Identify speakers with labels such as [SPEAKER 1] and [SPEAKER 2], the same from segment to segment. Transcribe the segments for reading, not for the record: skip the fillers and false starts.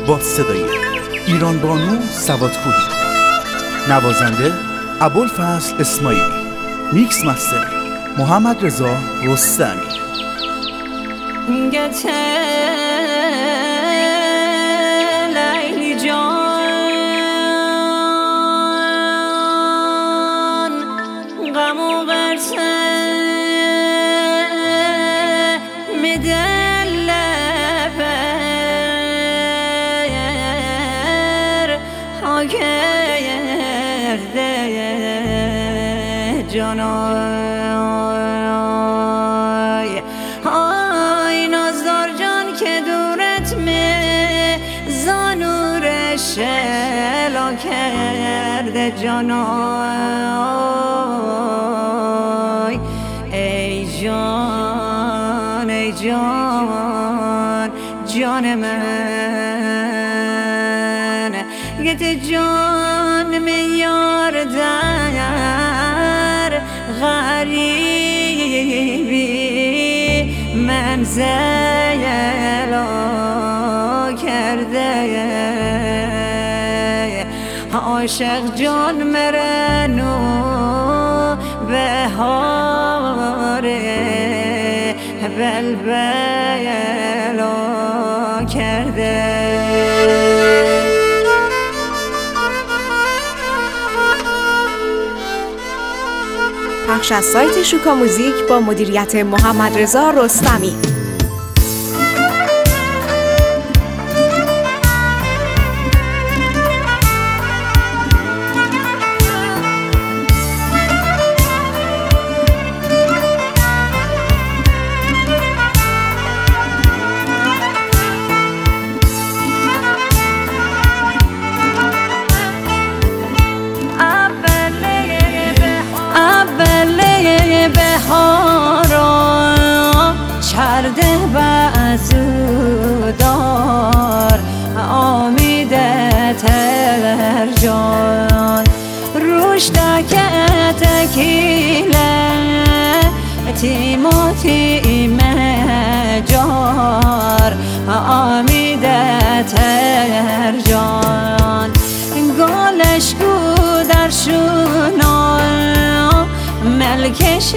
[SPEAKER 1] با صدای ایران بانو سوادکوهی، نوازنده ابوالفضل اسماعیلی، میکس مستر محمد رضا رستمی.
[SPEAKER 2] لیلی جان غم و غرسه مدل پر ها کرده جانای های نازدار جان که دورت می زانور شلا کرده جانای ای جان ای جان جان من گت جان میار در غریبی منزلا کرده عاشق جان مرنو بهاره بلبلا کرده.
[SPEAKER 3] پخش از سایت شوکا موزیک با مدیریت محمد رضا رستمی.
[SPEAKER 2] بهارا چرده بزودار آمیده تر جان روش تکیله تیم و تیم جار آمیده تر جان گالش در شونان ملکش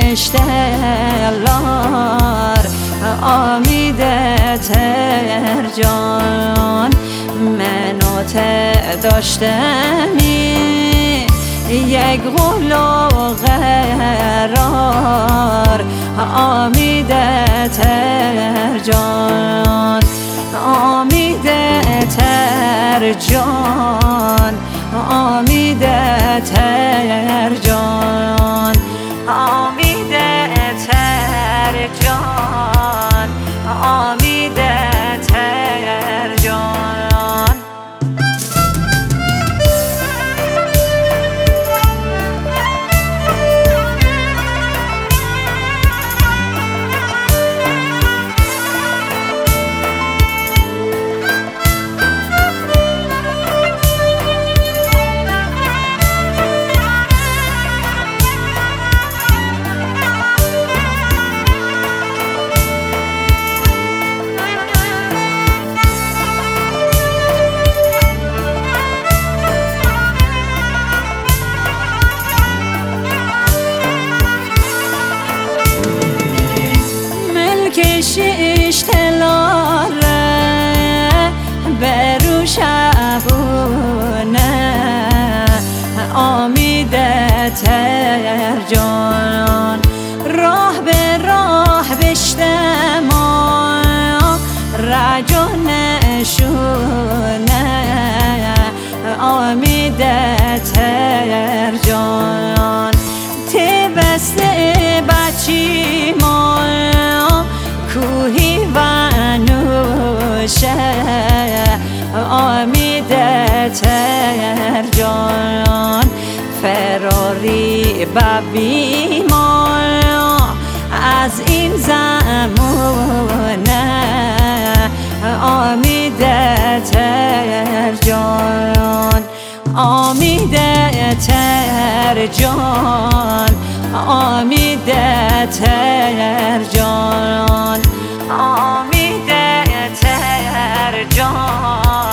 [SPEAKER 2] اشتلار آمیده تر جان منو داشتمی یک غل و قرار آمیده تر جان آمیده تر جان آمیده تر جان آمیده تر جان آمیده تر جان. ملکش اشتلاره برو شبونه آمیده تر جان راه به راه بشتما رج و نشونه آمیده تر جان تی بسته بچی ما کوهی و نوشه آمیده تر جان فراری ببی ما از این زمونه آمیده تر جان آمیده تر جان آمیده تر جان آمیده تر جان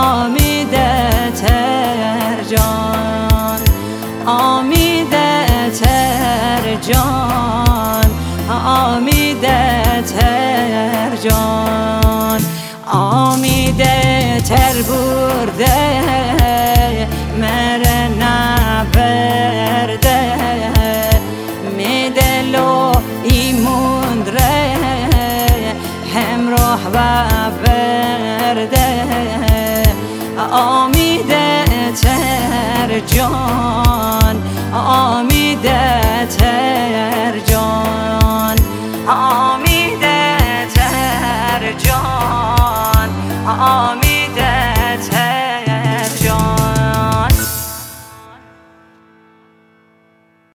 [SPEAKER 2] آمیده تر جان، آمیده تر جان، آمیده تر جان، آمیده تر برده مره نبرده می دلو ایمون ره همراه و برده آمیده تر جان، آمیده